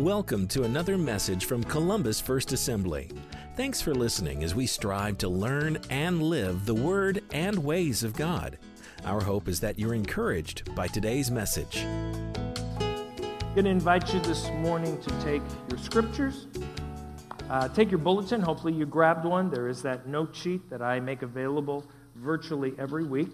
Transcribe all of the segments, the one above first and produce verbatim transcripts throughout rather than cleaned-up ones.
Welcome to another message from Columbus First Assembly. Thanks for listening as we strive to learn and live the Word and ways of God. Our hope is that you're encouraged by today's message. I'm going to invite you this morning to take your scriptures, uh, take your bulletin. Hopefully you grabbed one. There is that note sheet that I make available virtually every week.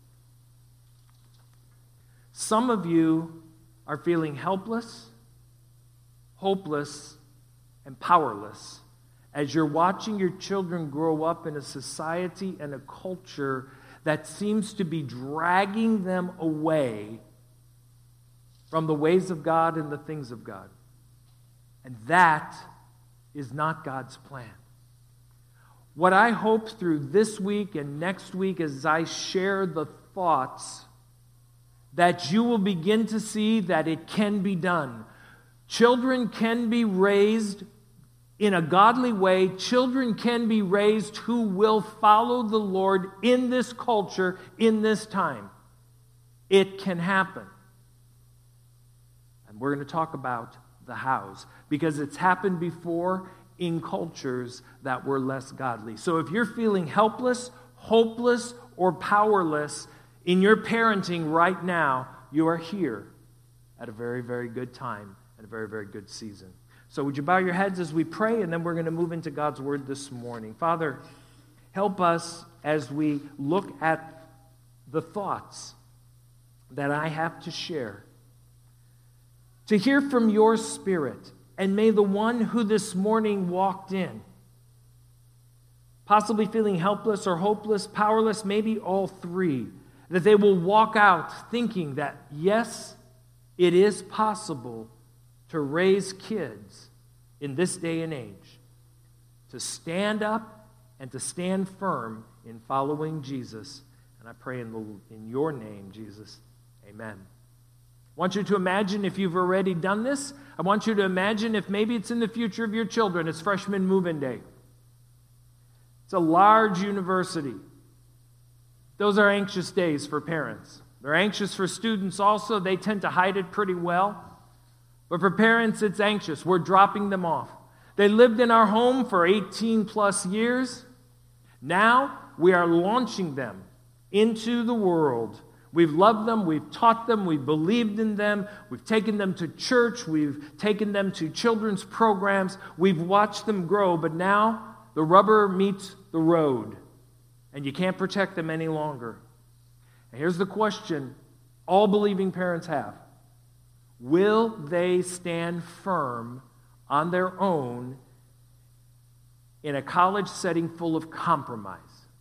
Some of you are feeling helpless, hopeless, and powerless as you're watching your children grow up in a society and a culture that seems to be dragging them away from the ways of God and the things of God. And that is not God's plan. What I hope through this week and next week as I share the thoughts that you will begin to see that it can be done. Children can be raised in a godly way. Children can be raised who will follow the Lord in this culture, in this time. It can happen. And we're going to talk about the hows, because it's happened before in cultures that were less godly. So if you're feeling helpless, hopeless, or powerless in your parenting right now, you are here at a very, very good time, at a very, very good season. So would you bow your heads as we pray, and then we're going to move into God's Word this morning. Father, help us as we look at the thoughts that I have to share, to hear from your Spirit, and may the one who this morning walked in, possibly feeling helpless or hopeless, powerless, maybe all three, that they will walk out thinking that, yes, it is possible to raise kids in this day and age, to stand up and to stand firm in following Jesus. And I pray in, the, in your name, Jesus, amen. I want you to imagine if you've already done this. I want you to imagine if maybe it's in the future of your children. It's freshman move-in day. It's a large university. Those are anxious days for parents. They're anxious for students also. They tend to hide it pretty well. But for parents, it's anxious. We're dropping them off. They lived in our home for eighteen plus years. Now we are launching them into the world. We've loved them, we've taught them, we've believed in them, we've taken them to church, we've taken them to children's programs, we've watched them grow, but now the rubber meets the road, and you can't protect them any longer. And here's the question all believing parents have. Will they stand firm on their own in a college setting full of compromise?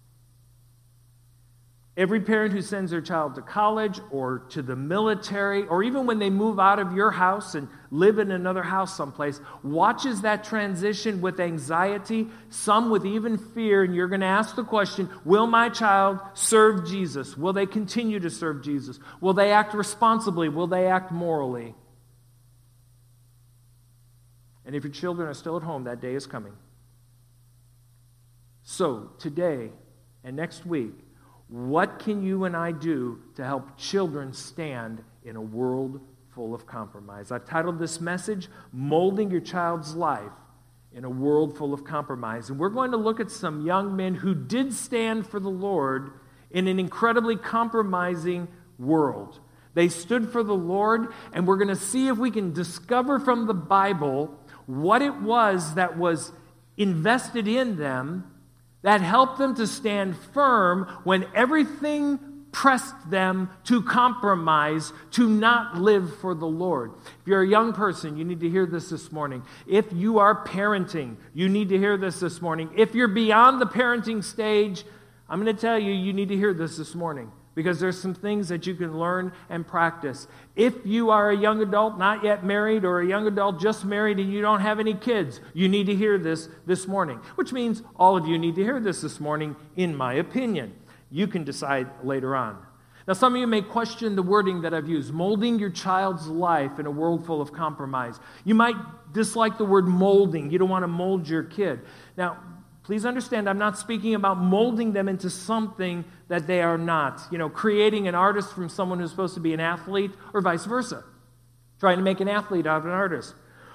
Every parent who sends their child to college or to the military, or even when they move out of your house and live in another house someplace, watches that transition with anxiety, some with even fear, and you're going to ask the question, will my child serve Jesus? Will they continue to serve Jesus? Will they act responsibly? Will they act morally? And if your children are still at home, that day is coming. So, today and next week, what can you and I do to help children stand in a world full of compromise? I've titled this message, Molding Your Child's Life in a World Full of Compromise. And we're going to look at some young men who did stand for the Lord in an incredibly compromising world. They stood for the Lord, and we're going to see if we can discover from the Bible what it was that was invested in them that helped them to stand firm when everything pressed them to compromise, to not live for the Lord. If you're a young person, you need to hear this this morning. If you are parenting, you need to hear this this morning. If you're beyond the parenting stage, I'm going to tell you, you need to hear this this morning, because there's some things that you can learn and practice. If you are a young adult, not yet married, or a young adult just married and you don't have any kids, you need to hear this this morning, which means all of you need to hear this this morning, in my opinion. You can decide later on. Now, some of you may question the wording that I've used, molding your child's life in a world full of compromise. You might dislike the word molding. You don't want to mold your kid. Now, please understand, I'm not speaking about molding them into something that they are not. You know, creating an artist from someone who's supposed to be an athlete, or vice versa. Trying to make an athlete out of an artist.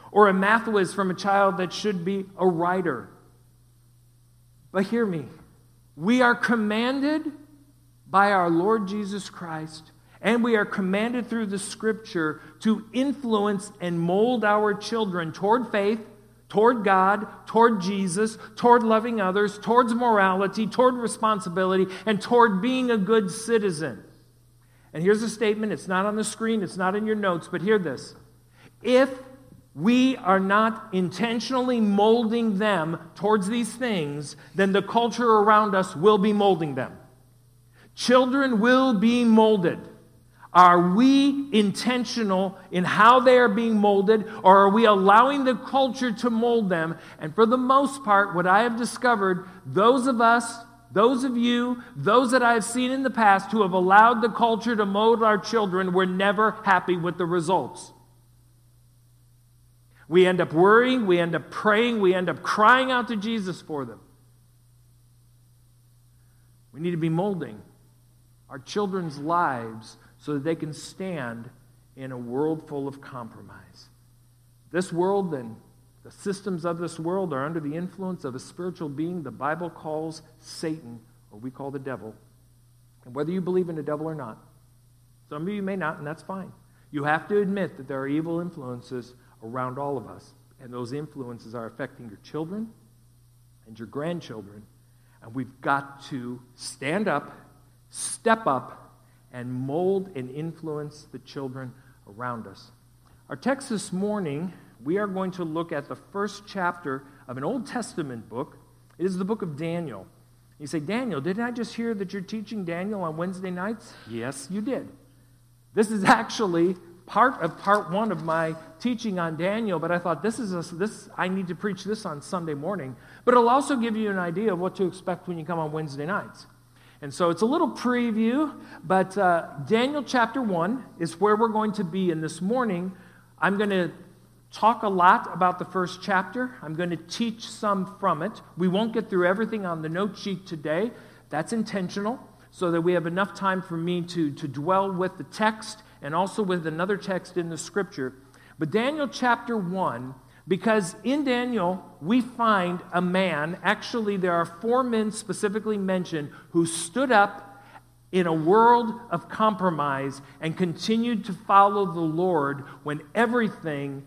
or a math whiz from a child that should be a writer. But hear me. We are commanded by our Lord Jesus Christ, and we are commanded through the Scripture to influence and mold our children toward faith, toward God, toward Jesus, toward loving others, towards morality, toward responsibility, and toward being a good citizen. And here's a statement. It's not on the screen. It's not in your notes, but hear this. If we are not intentionally molding them towards these things, then the culture around us will be molding them. Children will be molded. Are we intentional in how they are being molded, or are we allowing the culture to mold them? And for the most part, what I have discovered, those of us, those of you, those that I have seen in the past who have allowed the culture to mold our children were never happy with the results. We end up worrying, we end up praying, we end up crying out to Jesus for them. We need to be molding our children's lives so that they can stand in a world full of compromise. This world and the systems of this world are under the influence of a spiritual being the Bible calls Satan, or we call the devil. And whether you believe in the devil or not, some of you may not, and that's fine. You have to admit that there are evil influences around all of us, and those influences are affecting your children and your grandchildren, and we've got to stand up, step up, and mold and influence the children around us. Our text this morning, we are going to look at the first chapter of an Old Testament book. It is the book of Daniel. You say, Daniel, didn't I just hear that you're teaching Daniel on Wednesday nights? Yes, you did. This is actually part of part one of my teaching on Daniel, but I thought this is a, this I need to preach this on Sunday morning. But it'll also give you an idea of what to expect when you come on Wednesday nights. And so it's a little preview, but uh, Daniel chapter one is where we're going to be. And this morning, I'm going to talk a lot about the first chapter. I'm going to teach some from it. We won't get through everything on the note sheet today. That's intentional, so that we have enough time for me to, to dwell with the text and also with another text in the Scripture. But Daniel chapter one, because in Daniel, we find a man, actually there are four men specifically mentioned, who stood up in a world of compromise and continued to follow the Lord when everything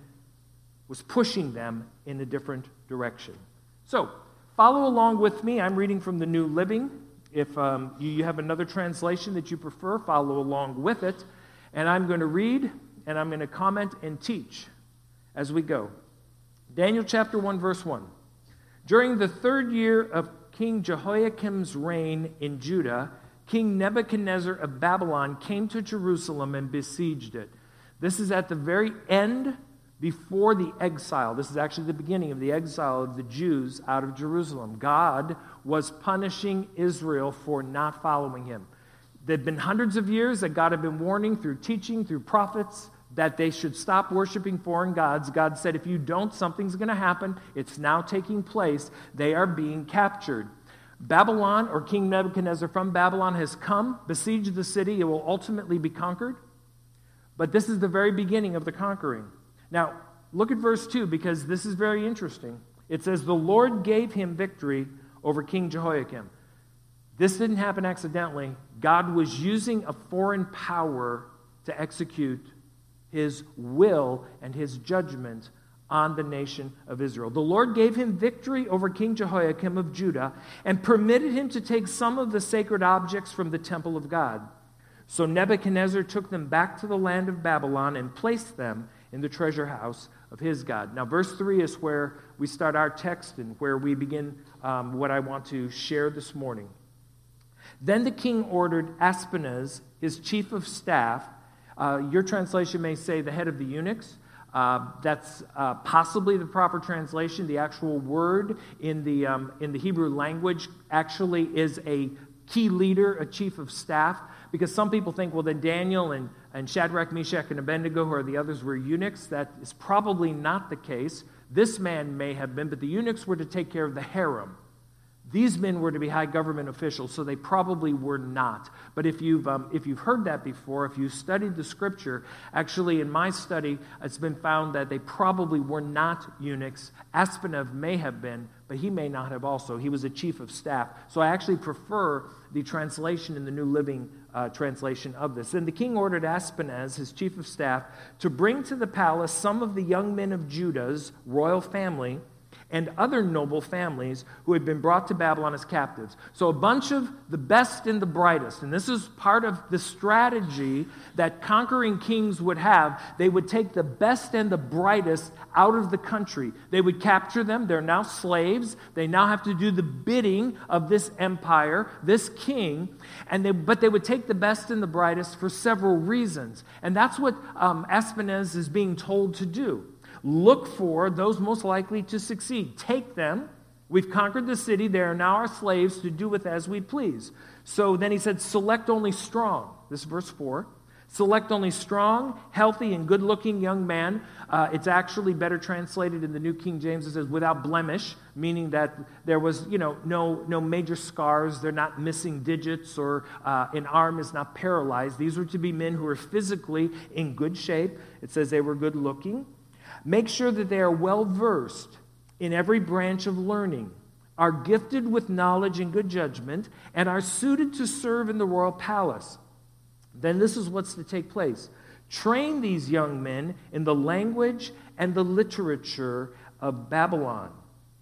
was pushing them in a different direction. So, follow along with me. I'm reading from the New Living. If um, you, you have another translation that you prefer, follow along with it. And I'm going to read, and I'm going to comment and teach as we go. Daniel chapter one, verse one. During the third year of King Jehoiakim's reign in Judah, King Nebuchadnezzar of Babylon came to Jerusalem and besieged it. This is at the very end before the exile. This is actually the beginning of the exile of the Jews out of Jerusalem. God was punishing Israel for not following him. There'd been hundreds of years that God had been warning through teaching, through prophets, that they should stop worshiping foreign gods. God said, if you don't, something's going to happen. It's now taking place. They are being captured. Babylon, or King Nebuchadnezzar from Babylon, has come, besieged the city. It will ultimately be conquered. But this is the very beginning of the conquering. Now, look at verse two, because this is very interesting. It says, the Lord gave him victory over King Jehoiakim. This didn't happen accidentally. God was using a foreign power to execute his will and his judgment on the nation of Israel. The Lord gave him victory over King Jehoiakim of Judah and permitted him to take some of the sacred objects from the temple of God. So Nebuchadnezzar took them back to the land of Babylon and placed them in the treasure house of his God. Now, verse three is where we start our text and where we begin um, what I want to share this morning. Then the king ordered Aspenaz, his chief of staff. Uh, your translation may say the head of the eunuchs. Uh, that's uh, possibly the proper translation. The actual word in the um, in the Hebrew language actually is a key leader, a chief of staff, because some people think, well, then Daniel and, and Shadrach, Meshach, and Abednego, who are the others, were eunuchs. That is probably not the case. This man may have been, but the eunuchs were to take care of the harem. These men were to be high government officials, so they probably were not. But if you've, um, if you've heard that before, if you've studied the scripture, actually in my study, it's been found that they probably were not eunuchs. Aspenov may have been, but he may not have also. He was a chief of staff. So I actually prefer the translation in the New Living uh, Translation of this. And the king ordered Aspenaz, his chief of staff, to bring to the palace some of the young men of Judah's royal family and other noble families who had been brought to Babylon as captives. So a bunch of the best and the brightest. And this is part of the strategy that conquering kings would have. They would take the best and the brightest out of the country. They would capture them. They're now slaves. They now have to do the bidding of this empire, this king. And they, but they would take the best and the brightest for several reasons. And that's what um, Aspenaz is being told to do. Look for those most likely to succeed. Take them. We've conquered the city. They are now our slaves to do with as we please. So then he said, select only strong. This is verse four. Select only strong, healthy, and good-looking young man. Uh, it's actually better translated in the New King James. It says without blemish, meaning that there was, you know, no, no major scars. They're not missing digits or uh, an arm is not paralyzed. These were to be men who were physically in good shape. It says they were good-looking. Make sure that they are well-versed in every branch of learning, are gifted with knowledge and good judgment, and are suited to serve in the royal palace. Then this is what's to take place. Train these young men in the language and the literature of Babylon.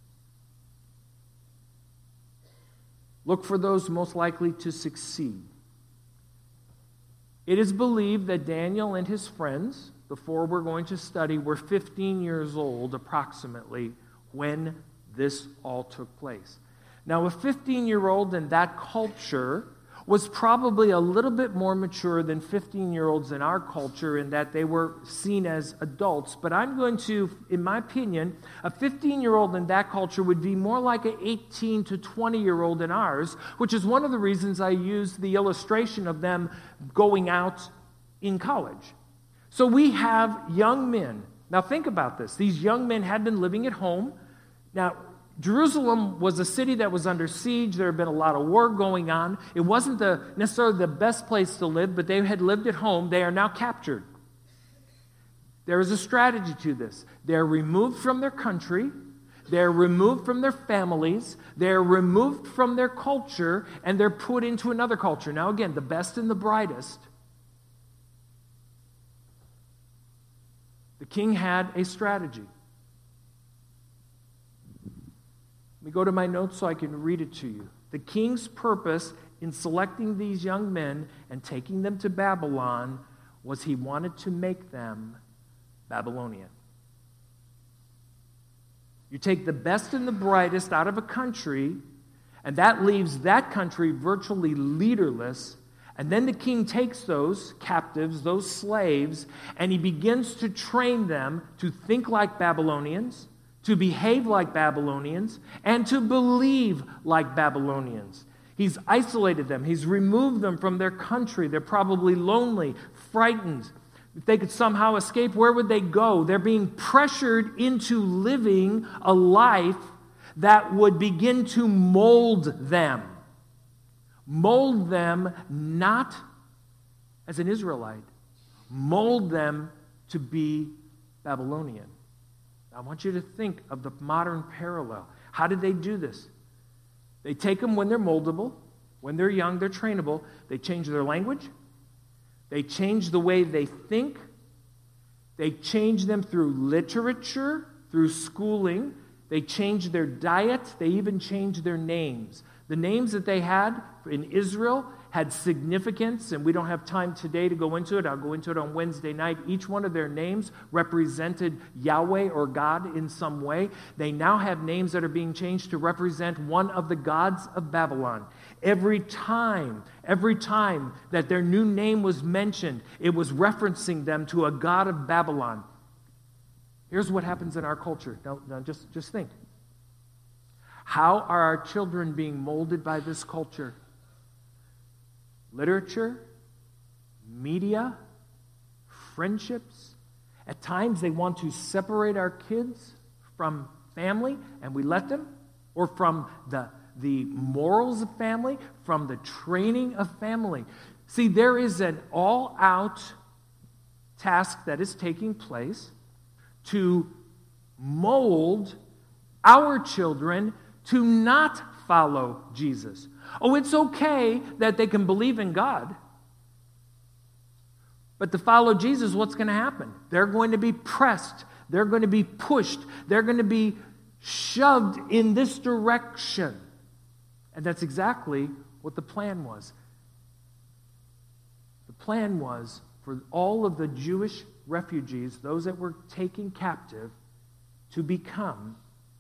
Look for those most likely to succeed. It is believed that Daniel and his friends, the four we're going to study, were fifteen years old approximately when this all took place. Now, a fifteen-year-old in that culture was probably a little bit more mature than fifteen-year-olds in our culture in that they were seen as adults. But I'm going to, in my opinion, a fifteen-year-old in that culture would be more like an eighteen to twenty-year-old in ours, which is one of the reasons I used the illustration of them going out in college. So we have young men. Now think about this. These young men had been living at home. Now, Jerusalem was a city that was under siege. There had been a lot of war going on. It wasn't the, necessarily the best place to live, but they had lived at home. They are now captured. There is a strategy to this. They're removed from their country. They're removed from their families. They're removed from their culture, and they're put into another culture. Now, again, the best and the brightest. The king had a strategy. Let me go to my notes so I can read it to you. The king's purpose in selecting these young men and taking them to Babylon was he wanted to make them Babylonian. You take the best and the brightest out of a country, and that leaves that country virtually leaderless. And then the king takes those captives, those slaves, and he begins to train them to think like Babylonians, to behave like Babylonians, and to believe like Babylonians. He's isolated them. He's removed them from their country. They're probably lonely, frightened. If they could somehow escape, where would they go? They're being pressured into living a life that would begin to mold them. Mold them not as an Israelite. Mold them to be Babylonian. I want you to think of the modern parallel. How did they do this? They take them when they're moldable, when they're young, they're trainable. They change their language. They change the way they think. They change them through literature, through schooling. They change their diet. They even change their names. The names that they had in Israel had significance, and we don't have time today to go into it. I'll go into it on Wednesday night. Each one of their names represented Yahweh or God in some way. They now have names that are being changed to represent one of the gods of Babylon. Every time, every time that their new name was mentioned, it was referencing them to a god of Babylon. Here's what happens in our culture. Now, now just, just think. How are our children being molded by this culture? Literature, media, friendships. At times they want to separate our kids from family, and we let them, or from the, the morals of family, from the training of family. See, there is an all-out task that is taking place to mold our children to not follow Jesus. Oh, it's okay that they can believe in God, but to follow Jesus, what's going to happen? They're going to be pressed. They're going to be pushed. They're going to be shoved in this direction. And that's exactly what the plan was. The plan was for all of the Jewish refugees, those that were taken captive, to become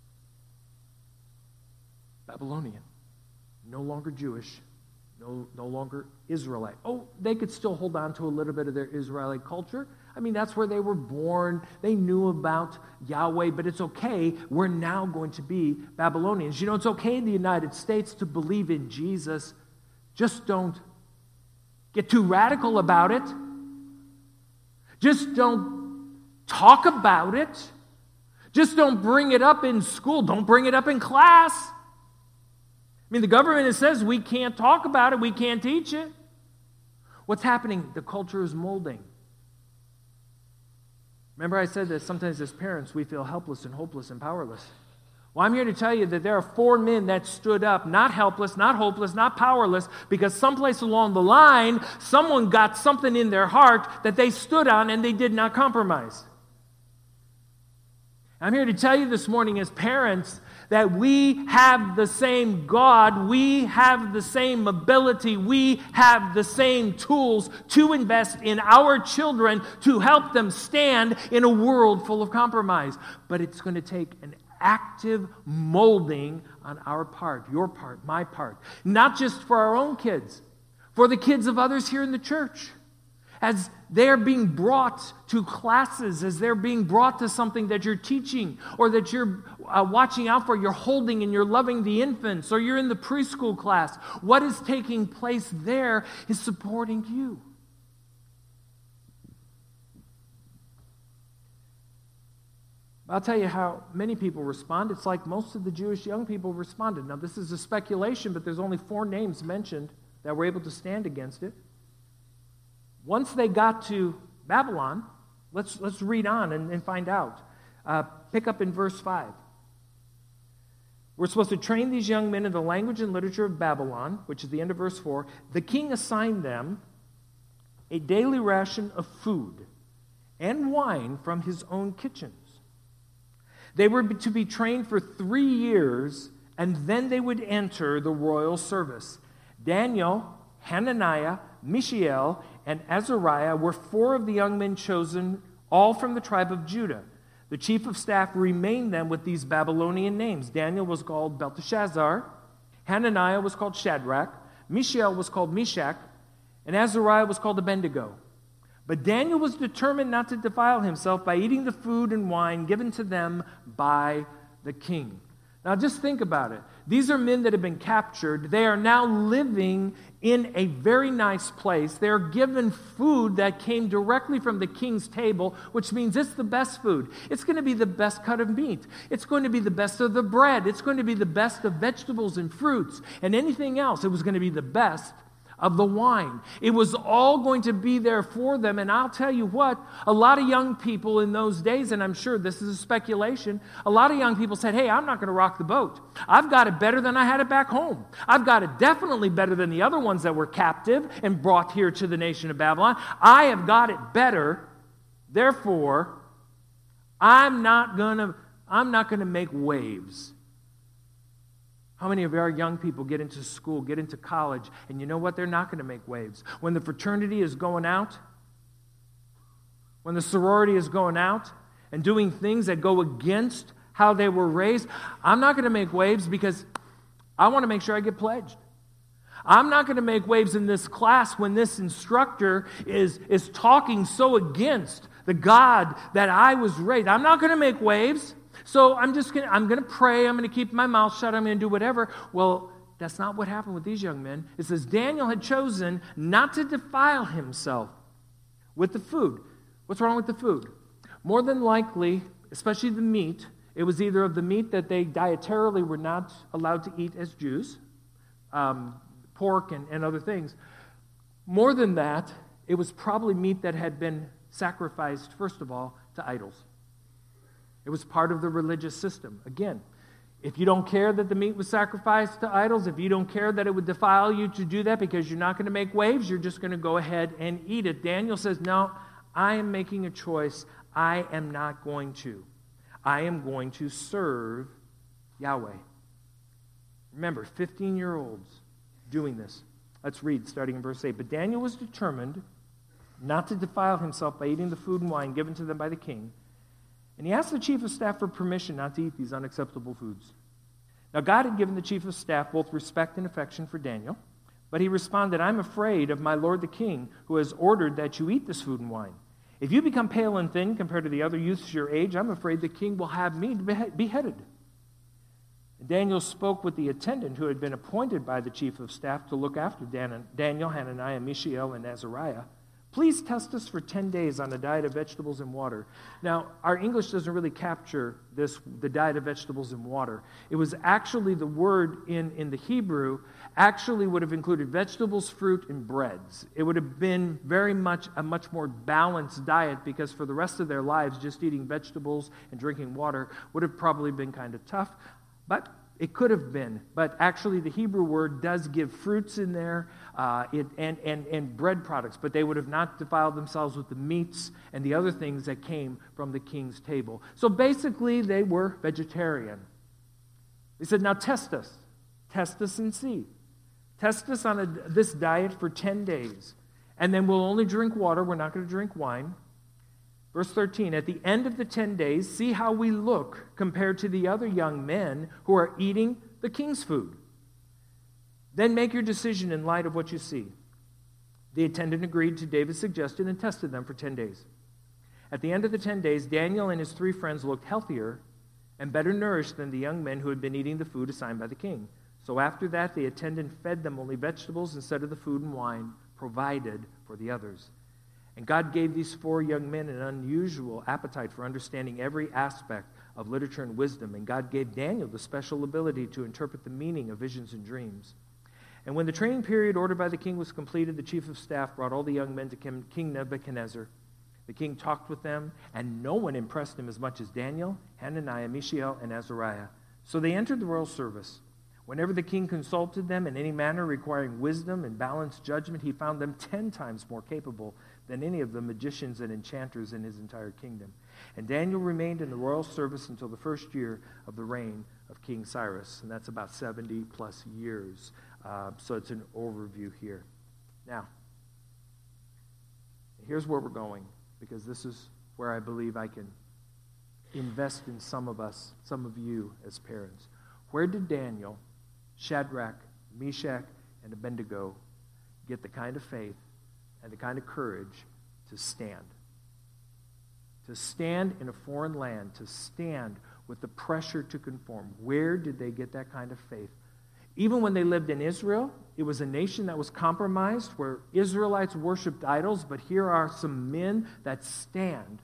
Babylonian. No longer Jewish, no, no longer Israelite. Oh, they could still hold on to a little bit of their Israelite culture. I mean, that's where they were born. They knew about Yahweh, but it's okay. We're now going to be Babylonians. You know, it's okay in the United States to believe in Jesus. Just don't get too radical about it. Just don't talk about it. Just don't bring it up in school. Don't bring it up in class. I mean, the government says we can't talk about it. We can't teach it. What's happening? The culture is molding. Remember I said that sometimes as parents we feel helpless and hopeless and powerless. Well, I'm here to tell you that there are four men that stood up, not helpless, not hopeless, not powerless, because someplace along the line, someone got something in their heart that they stood on and they did not compromise. I'm here to tell you this morning as parents that we have the same God, we have the same ability, we have the same tools to invest in our children to help them stand in a world full of compromise. But it's going to take an active molding on our part, your part, my part. Not just for our own kids, for the kids of others here in the church. As they're being brought to classes, as they're being brought to something that you're teaching or that you're uh, watching out for, you're holding and you're loving the infants, or you're in the preschool class, what is taking place there is supporting you. I'll tell you how many people respond. It's like most of the Jewish young people responded. Now, this is a speculation, but there's only four names mentioned that were able to stand against it. Once they got to Babylon, let's, let's read on and, and find out. Uh, pick up in verse five. We're supposed to train these young men in the language and literature of Babylon, which is the end of verse four. The king assigned them a daily ration of food and wine from his own kitchens. They were to be trained for three years, and then they would enter the royal service. Daniel, Hananiah, Mishael, and Azariah were four of the young men chosen, all from the tribe of Judah. The chief of staff remained them with these Babylonian names. Daniel was called Belteshazzar, Hananiah was called Shadrach, Mishael was called Meshach, and Azariah was called Abednego. But Daniel was determined not to defile himself by eating the food and wine given to them by the king. Now just think about it. These are men that have been captured. They are now living in a very nice place. They're given food that came directly from the king's table, which means it's the best food. It's going to be the best cut of meat. It's going to be the best of the bread. It's going to be the best of vegetables and fruits and anything else. It was going to be the best of the wine. It was all going to be there for them. And I'll tell you what, a lot of young people in those days, and I'm sure this is a speculation, a lot of young people said, hey, I'm not going to rock the boat. I've got it better than I had it back home. I've got it definitely better than the other ones that were captive and brought here to the nation of Babylon. I have got it better. Therefore, I'm not going to, I'm not going to make waves. How many of our young people get into school, get into college, and you know what? They're not going to make waves. When the fraternity is going out, when the sorority is going out and doing things that go against how they were raised, I'm not going to make waves because I want to make sure I get pledged. I'm not going to make waves in this class when this instructor is, is talking so against the God that I was raised. I'm not going to make waves. So I'm just going to, I'm going to pray, I'm going to keep my mouth shut, I'm going to do whatever. Well, that's not what happened with these young men. It says Daniel had chosen not to defile himself with the food. What's wrong with the food? More than likely, especially the meat, It was either of the meat that they dietarily were not allowed to eat as Jews, um, pork and, and other things. More than that, it was probably meat that had been sacrificed, first of all, to idols. It was part of the religious system. Again, if you don't care that the meat was sacrificed to idols, if you don't care that it would defile you to do that because you're not going to make waves, you're just going to go ahead and eat it. Daniel says, no, I am making a choice. I am not going to. I am going to serve Yahweh. Remember, fifteen-year-olds doing this. Let's read, starting in verse eight. But Daniel was determined not to defile himself by eating the food and wine given to them by the king. And he asked the chief of staff for permission not to eat these unacceptable foods. Now God had given the chief of staff both respect and affection for Daniel, but he responded, I'm afraid of my lord the king, who has ordered that you eat this food and wine. If you become pale and thin compared to the other youths your age, I'm afraid the king will have me beheaded. And Daniel spoke with the attendant who had been appointed by the chief of staff to look after Dan- Daniel, Hananiah, Mishael, and Azariah. Please test us for ten days on a diet of vegetables and water. Now, our English doesn't really capture this, the diet of vegetables and water. It was actually the word in, in the Hebrew actually would have included vegetables, fruit, and breads. It would have been very much a much more balanced diet because for the rest of their lives, just eating vegetables and drinking water would have probably been kind of tough. But it could have been, but actually the Hebrew word does give fruits in there uh, it, and, and, and bread products, but they would have not defiled themselves with the meats and the other things that came from the king's table. So basically they were vegetarian. He said, now test us. Test us and see. Test us on a, this diet for ten days, and then we'll only drink water. We're not going to drink wine. Verse thirteen, at the end of the ten days, see how we look compared to the other young men who are eating the king's food. Then make your decision in light of what you see. The attendant agreed to David's suggestion and tested them for ten days. At the end of the ten days, Daniel and his three friends looked healthier and better nourished than the young men who had been eating the food assigned by the king. So after that, the attendant fed them only vegetables instead of the food and wine provided for the others. And God gave these four young men an unusual appetite for understanding every aspect of literature and wisdom. And God gave Daniel the special ability to interpret the meaning of visions and dreams. And when the training period ordered by the king was completed, the chief of staff brought all the young men to King Nebuchadnezzar. The king talked with them, and no one impressed him as much as Daniel, Hananiah, Mishael, and Azariah. So they entered the royal service. Whenever the king consulted them in any manner requiring wisdom and balanced judgment, he found them ten times more capable than any of the magicians and enchanters in his entire kingdom. And Daniel remained in the royal service until the first year of the reign of King Cyrus, and that's about seventy plus years. Uh, so it's an overview here. Now, here's where we're going, because this is where I believe I can invest in some of us, some of you as parents. Where did Daniel, Shadrach, Meshach, and Abednego get the kind of faith and the kind of courage to stand? To stand in a foreign land, to stand with the pressure to conform. Where did they get that kind of faith? Even when they lived in Israel, it was a nation that was compromised, where Israelites worshipped idols, but here are some men that stand.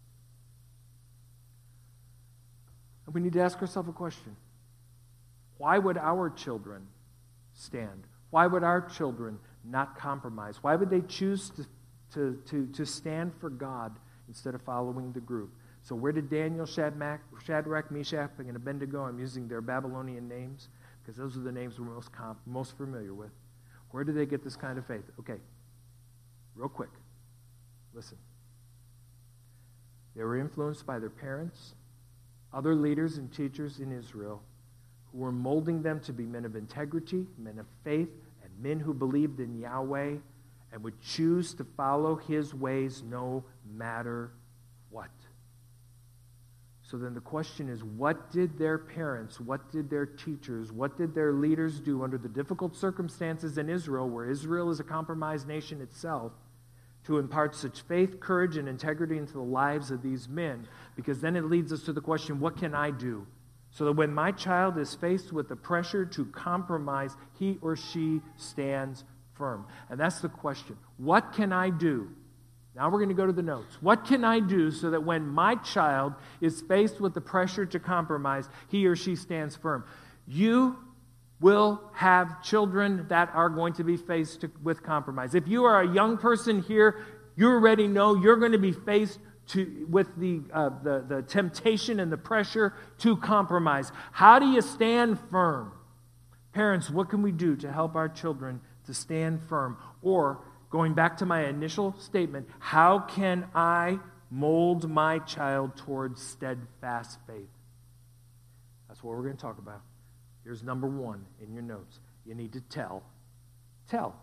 And we need to ask ourselves a question. Why would our children stand? Why would our children not compromise? Why would they choose to, to, to, to stand for God instead of following the group? So where did Daniel, Shadrach, Shadrach, Meshach, and Abednego, I'm using their Babylonian names, because those are the names we're most, comp, most familiar with. Where did they get this kind of faith? Okay, real quick, listen. They were influenced by their parents, other leaders and teachers in Israel, who were molding them to be men of integrity, men of faith, and men who believed in Yahweh and would choose to follow his ways no matter what. So then the question is, what did their parents, what did their teachers, what did their leaders do under the difficult circumstances in Israel, where Israel is a compromised nation itself, to impart such faith, courage, and integrity into the lives of these men? Because then it leads us to the question, what can I do? So that when my child is faced with the pressure to compromise, he or she stands firm. And that's the question. What can I do Now we're going to go to the notes. What can I do so that when my child is faced with the pressure to compromise, he or she stands firm? You will have children that are going to be faced to, with compromise. If you are a young person here, you already know you're going to be faced to, with the, uh, the, the temptation and the pressure to compromise. How do you stand firm? Parents, what can we do to help our children to stand firm? Or, going back to my initial statement, how can I mold my child towards steadfast faith? That's what we're going to talk about. Here's number one in your notes. You need to tell. Tell.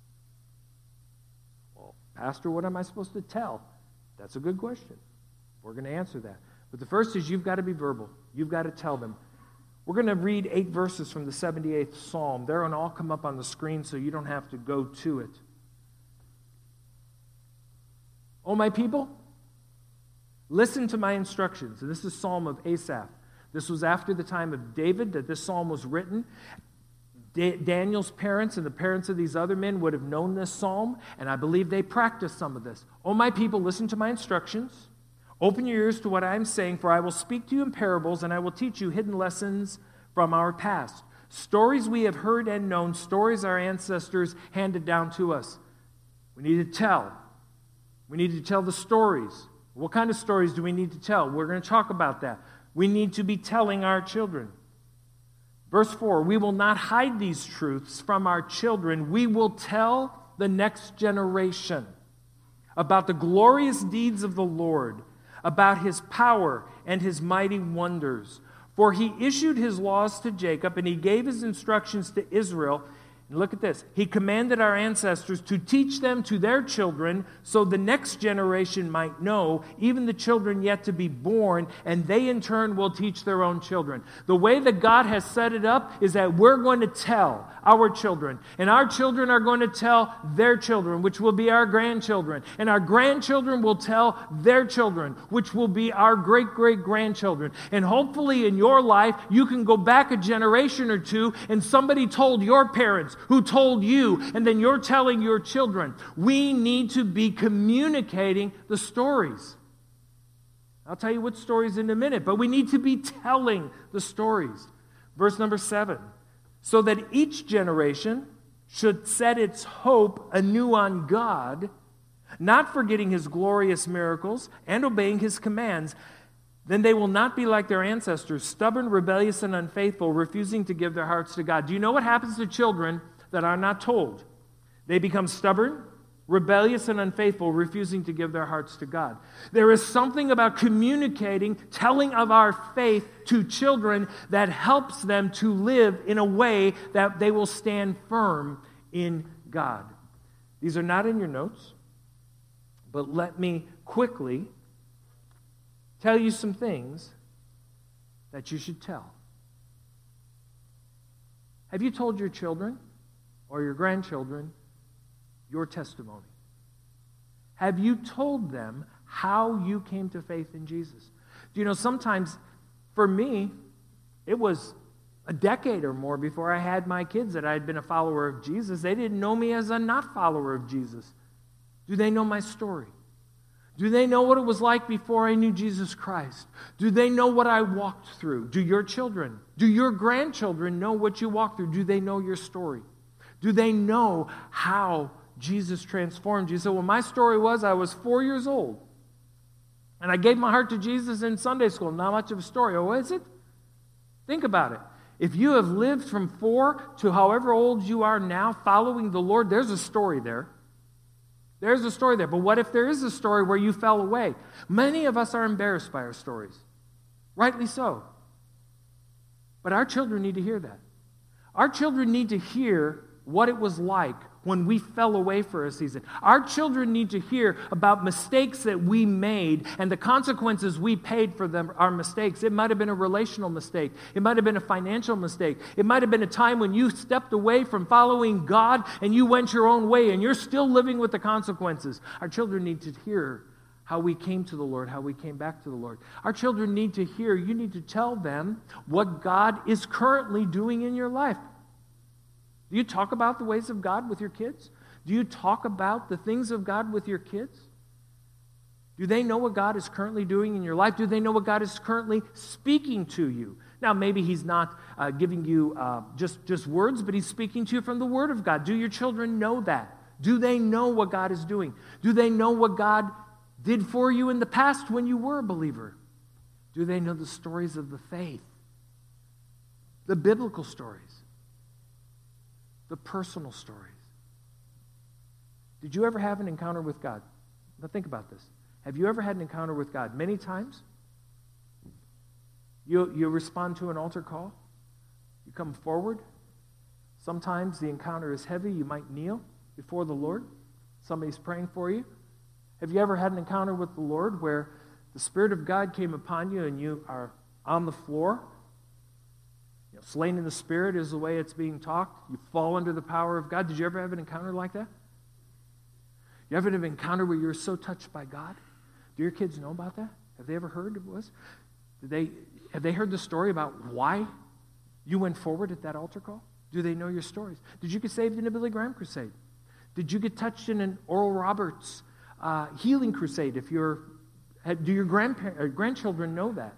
Well, Pastor, what am I supposed to tell? That's a good question. We're going to answer that. But the first is you've got to be verbal. You've got to tell them. We're going to read eight verses from the seventy-eighth Psalm. They're going to all come up on the screen so you don't have to go to it. O my people, listen to my instructions. And this is Psalm of Asaph. This was after the time of David that this psalm was written. Da- Daniel's parents and the parents of these other men would have known this psalm, and I believe they practiced some of this. O my people, listen to my instructions. Open your ears to what I am saying, for I will speak to you in parables, and I will teach you hidden lessons from our past. Stories we have heard and known, stories our ancestors handed down to us. We need to tell. We need to tell the stories. What kind of stories do we need to tell? We're going to talk about that. We need to be telling our children. Verse four, we will not hide these truths from our children. We will tell the next generation about the glorious deeds of the Lord, about his power and his mighty wonders. For he issued his laws to Jacob, and he gave his instructions to Israel. And look at this. He commanded our ancestors to teach them to their children, so the next generation might know, even the children yet to be born, and they in turn will teach their own children. The way that God has set it up is that we're going to tell our children, and our children are going to tell their children, which will be our grandchildren, and our grandchildren will tell their children, which will be our great-great-grandchildren. And hopefully in your life, you can go back a generation or two, and somebody told your parents, who told you, and then you're telling your children. We need to be communicating the stories. I'll tell you what stories in a minute, but we need to be telling the stories. Verse number seven. So that each generation should set its hope anew on God, not forgetting his glorious miracles and obeying his commands. Then they will not be like their ancestors, stubborn, rebellious, and unfaithful, refusing to give their hearts to God. Do you know what happens to children that are not told? They become stubborn, rebellious, and unfaithful, refusing to give their hearts to God. There is something about communicating, telling of our faith to children that helps them to live in a way that they will stand firm in God. These are not in your notes, but let me quickly tell you some things that you should tell. Have you told your children or your grandchildren your testimony? Have you told them how you came to faith in Jesus? Do you know, sometimes, for me, it was a decade or more before I had my kids that I had been a follower of Jesus. They didn't know me as a not follower of Jesus. Do they know my story? Do they know what it was like before I knew Jesus Christ? Do they know what I walked through? Do your children, do your grandchildren know what you walked through? Do they know your story? Do they know how Jesus transformed you? So well, my story was I was four years old, and I gave my heart to Jesus in Sunday school. Not much of a story. Oh, is it? Think about it. If you have lived from four to however old you are now following the Lord, there's a story there. There's a story there. But what if there is a story where you fell away? Many of us are embarrassed by our stories. Rightly so. But our children need to hear that. Our children need to hear what it was like when we fell away for a season. Our children need to hear about mistakes that we made and the consequences we paid for them, our mistakes. It might have been a relational mistake. It might have been a financial mistake. It might have been a time when you stepped away from following God and you went your own way and you're still living with the consequences. Our children need to hear how we came to the Lord, how we came back to the Lord. Our children need to hear, you need to tell them what God is currently doing in your life. Do you talk about the ways of God with your kids? Do you talk about the things of God with your kids? Do they know what God is currently doing in your life? Do they know what God is currently speaking to you? Now, maybe he's not uh, giving you uh, just, just words, but he's speaking to you from the Word of God. Do your children know that? Do they know what God is doing? Do they know what God did for you in the past when you were a believer? Do they know the stories of the faith? The biblical stories? The personal stories? Did you ever have an encounter with God? Now think about this. Have you ever had an encounter with God? Many times? You, you respond to an altar call. You come forward. Sometimes the encounter is heavy. You might kneel before the Lord. Somebody's praying for you. Have you ever had an encounter with the Lord where the Spirit of God came upon you and you are on the floor? You know, slain in the Spirit is the way it's being talked. You fall under the power of God. Did you ever have an encounter like that? You ever have an encounter where you're so touched by God? Do your kids know about that? Have they ever heard it was? Did they, have they heard the story about why you went forward at that altar call? Do they know your stories? Did you get saved in a Billy Graham crusade? Did you get touched in an Oral Roberts uh, healing crusade? If you're, do your grandpa- or grandchildren know that?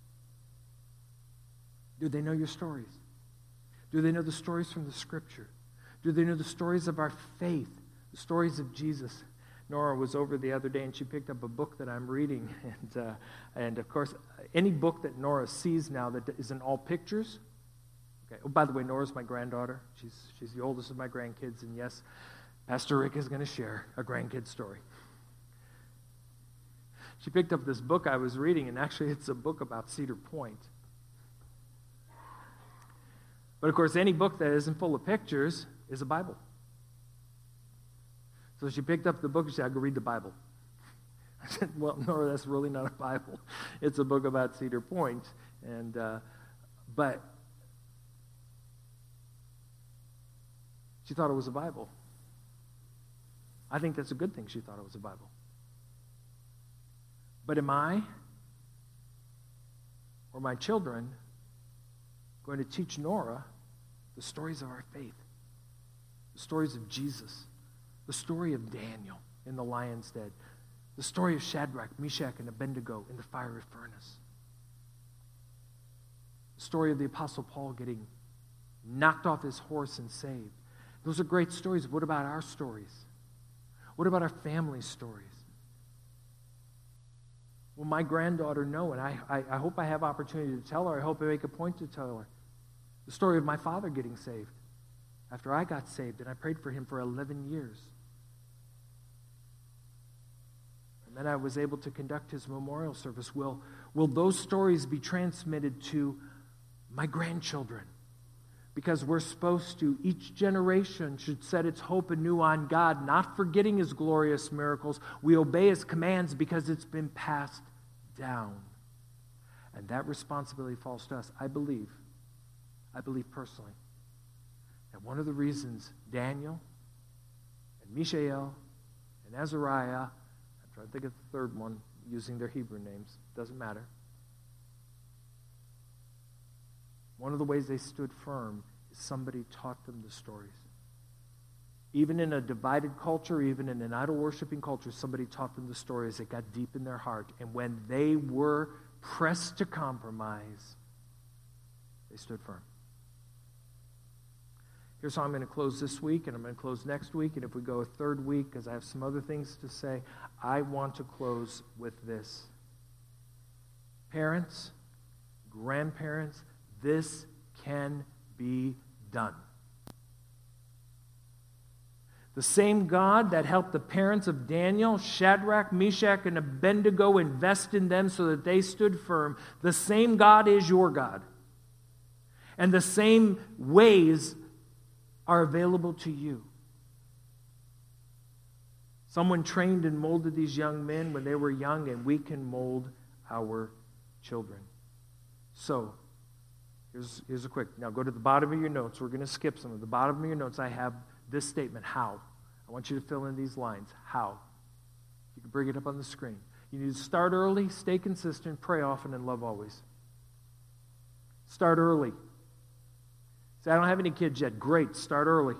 Do they know your stories? Do they know the stories from the Scripture? Do they know the stories of our faith, the stories of Jesus? Nora was over the other day and she picked up a book that I'm reading. And, uh, and of course, any book that Nora sees now that isn't all pictures. Okay. Oh, by the way, Nora's my granddaughter. She's, she's the oldest of my grandkids. And yes, Pastor Rick is going to share a grandkid story. She picked up this book I was reading, and actually it's a book about Cedar Point. But of course, any book that isn't full of pictures is a Bible. So she picked up the book and she said, "I go read the Bible." I said, "Well, Nora, that's really not a Bible. It's a book about Cedar Point." And uh, but she thought it was a Bible. I think that's a good thing she thought it was a Bible. But am I or my children going to teach Nora the stories of our faith, the stories of Jesus, the story of Daniel in the lion's den, the story of Shadrach, Meshach, and Abednego in the fiery furnace, the story of the Apostle Paul getting knocked off his horse and saved? Those are great stories. What about our stories? What about our family stories? Will my granddaughter know? And I, I, I hope I have opportunity to tell her. I hope I make a point to tell her the story of my father getting saved after I got saved, and I prayed for him for eleven years. And then I was able to conduct his memorial service. Will, will those stories be transmitted to my grandchildren? Because we're supposed to, each generation should set its hope anew on God, not forgetting his glorious miracles. We obey his commands because it's been passed down. And that responsibility falls to us. I believe, I believe personally, that one of the reasons Daniel and Mishael and Azariah, I'm trying to think of the third one, using their Hebrew names, doesn't matter. One of the ways they stood firm is somebody taught them the stories. Even in a divided culture, even in an idol-worshiping culture, somebody taught them the stories that got deep in their heart. And when they were pressed to compromise, they stood firm. Here's how I'm going to close this week, and I'm going to close next week. And if we go a third week, because I have some other things to say, I want to close with this. Parents, grandparents, this can be done. The same God that helped the parents of Daniel, Shadrach, Meshach, and Abednego invest in them so that they stood firm, the same God is your God. And the same ways are available to you. Someone trained and molded these young men when they were young, and we can mold our children. So, Here's, here's a quick, now go to the bottom of your notes. We're going to skip some. At the bottom of your notes, I have this statement, how. I want you to fill in these lines, how. You can bring it up on the screen. You need to start early, stay consistent, pray often, and love always. Start early. Say, I don't have any kids yet. Great, start early.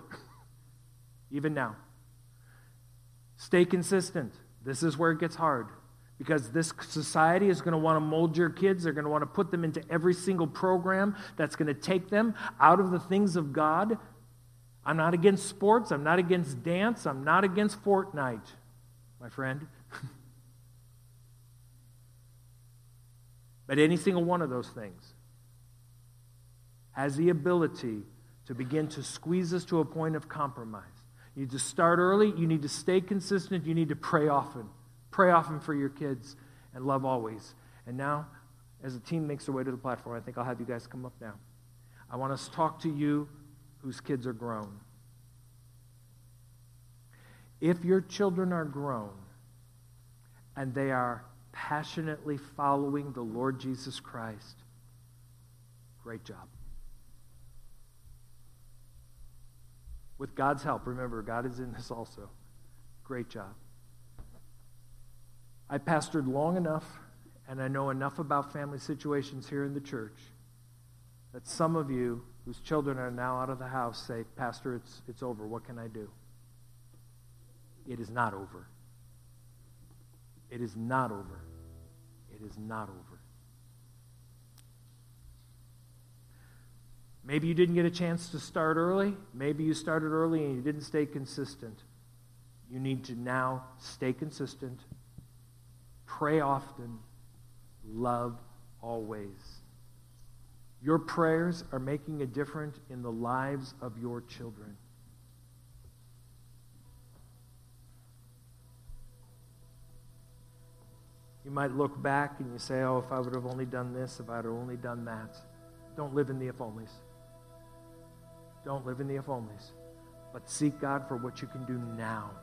Even now. Stay consistent. This is where it gets hard. Because this society is going to want to mold your kids. They're going to want to put them into every single program that's going to take them out of the things of God. I'm not against sports. I'm not against dance. I'm not against Fortnite, my friend. But any single one of those things has the ability to begin to squeeze us to a point of compromise. You need to start early. You need to stay consistent. You need to pray often. Pray often for your kids and love always. And now, as the team makes their way to the platform, I think I'll have you guys come up now. I want us to talk to you whose kids are grown. If your children are grown and they are passionately following the Lord Jesus Christ, great job. With God's help, remember, God is in this also. Great job. I pastored long enough, and I know enough about family situations here in the church, that some of you whose children are now out of the house say, Pastor, it's, it's over. What can I do? It is not over. It is not over. It is not over. Maybe you didn't get a chance to start early. Maybe you started early and you didn't stay consistent. You need to now stay consistent. Pray often, love always. Your prayers are making a difference in the lives of your children. You might look back and you say, oh, if I would have only done this, if I would have only done that. Don't live in the if-onlys. Don't live in the if-onlys. But seek God for what you can do now.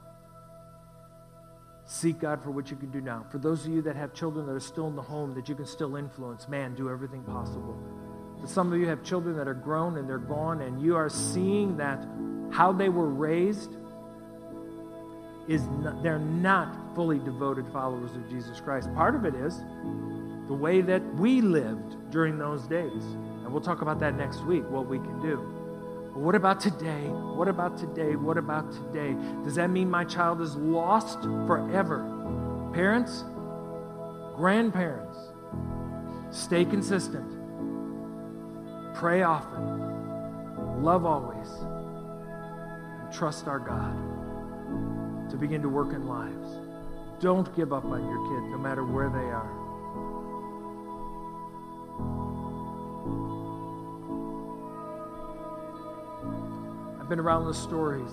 Seek God for what you can do now. For those of you that have children that are still in the home, that you can still influence, man, do everything possible. For some of you have children that are grown and they're gone, and you are seeing that how they were raised is not, they're not fully devoted followers of Jesus Christ. Part of it is the way that we lived during those days. And we'll talk about that next week, what we can do. But what about today? What about today? What about today? Does that mean my child is lost forever? Parents, grandparents, stay consistent. Pray often. Love always. And trust our God to begin to work in lives. Don't give up on your kid, no matter where they are. I've been around the stories,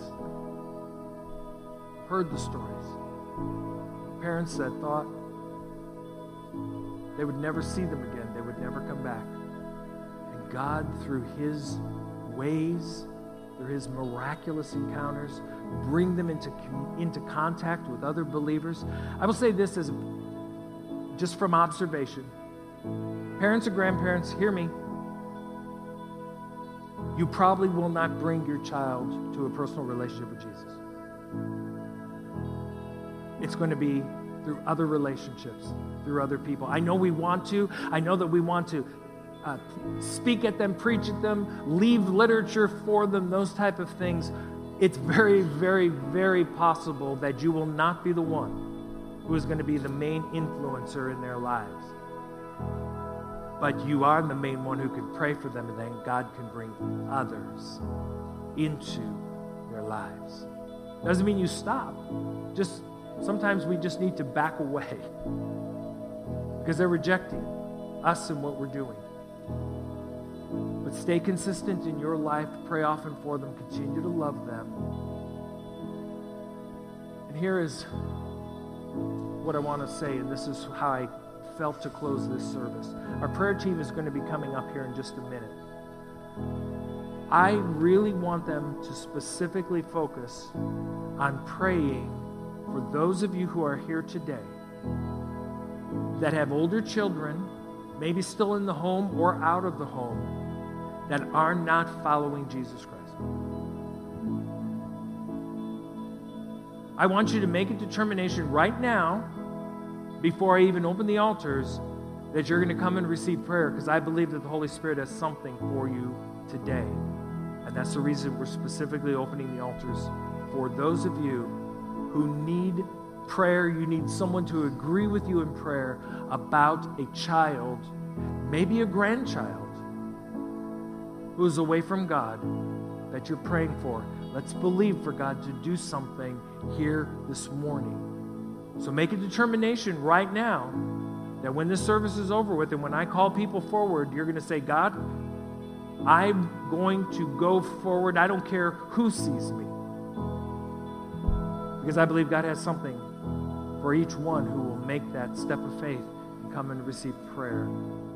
heard the stories. Parents that thought they would never see them again, they would never come back. And God, through His ways, through His miraculous encounters, bring them into, into contact with other believers. I will say this as just from observation. Parents and grandparents, hear me. You probably will not bring your child to a personal relationship with Jesus. It's going to be through other relationships, through other people. I know we want to. I know that we want to uh, speak at them, preach at them, leave literature for them, those type of things. It's very, very, very possible that you will not be the one who is going to be the main influencer in their lives. But you are the main one who can pray for them, and then God can bring others into their lives. Doesn't mean you stop. Just sometimes we just need to back away because they're rejecting us and what we're doing. But stay consistent in your life. Pray often for them. Continue to love them. And here is what I want to say, and this is how I felt to close this service. Our prayer team is going to be coming up here in just a minute. I really want them to specifically focus on praying for those of you who are here today that have older children, maybe still in the home or out of the home, that are not following Jesus Christ. I want you to make a determination right now, before I even open the altars, that you're going to come and receive prayer, because I believe that the Holy Spirit has something for you today. And that's the reason we're specifically opening the altars for those of you who need prayer, you need someone to agree with you in prayer about a child, maybe a grandchild, who is away from God that you're praying for, let's believe for God to do something here this morning. So make a determination right now that when this service is over with and when I call people forward, you're going to say, God, I'm going to go forward. I don't care who sees me. Because I believe God has something for each one who will make that step of faith and come and receive prayer.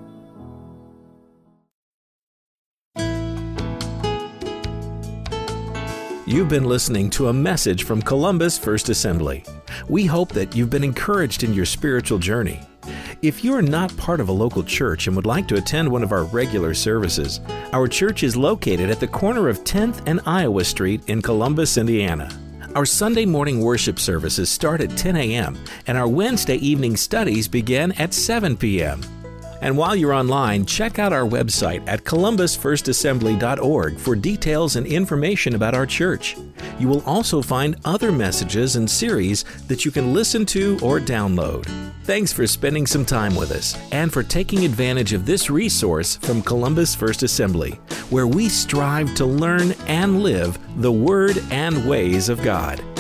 You've been listening to a message from Columbus First Assembly. We hope that you've been encouraged in your spiritual journey. If you're not part of a local church and would like to attend one of our regular services, our church is located at the corner of tenth and Iowa Street in Columbus, Indiana. Our Sunday morning worship services start at ten a.m. and our Wednesday evening studies begin at seven p.m. And while you're online, check out our website at columbus first assembly dot org for details and information about our church. You will also find other messages and series that you can listen to or download. Thanks for spending some time with us and for taking advantage of this resource from Columbus First Assembly, where we strive to learn and live the Word and ways of God.